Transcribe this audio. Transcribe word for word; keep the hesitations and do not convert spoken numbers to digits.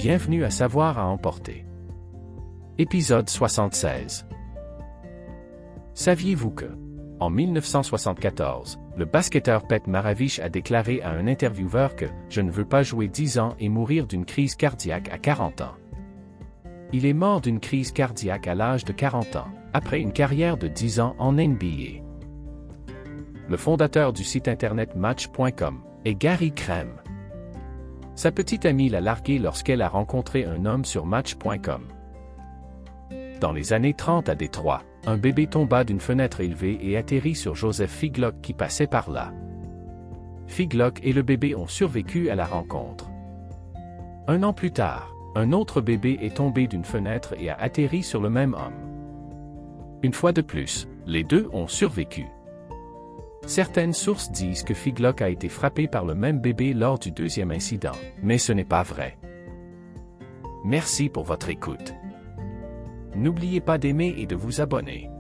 Bienvenue à Savoir à emporter. Épisode soixante-seize. Saviez-vous que, en mille neuf cent soixante-quatorze, le basketteur Pete Maravich a déclaré à un intervieweur que « Je ne veux pas jouer dix ans et mourir d'une crise cardiaque à quarante ans ». Il est mort d'une crise cardiaque à l'âge de quarante ans, après une carrière de dix ans en N B A. Le fondateur du site internet Match point com est Gary Cramer. Sa petite amie l'a largué lorsqu'elle a rencontré un homme sur Match point com. Dans les années trente à Détroit, un bébé tomba d'une fenêtre élevée et atterrit sur Joseph Figlock qui passait par là. Figlock et le bébé ont survécu à la rencontre. Un an plus tard, un autre bébé est tombé d'une fenêtre et a atterri sur le même homme. Une fois de plus, les deux ont survécu. Certaines sources disent que Figlock a été frappé par le même bébé lors du deuxième incident, mais ce n'est pas vrai. Merci pour votre écoute. N'oubliez pas d'aimer et de vous abonner.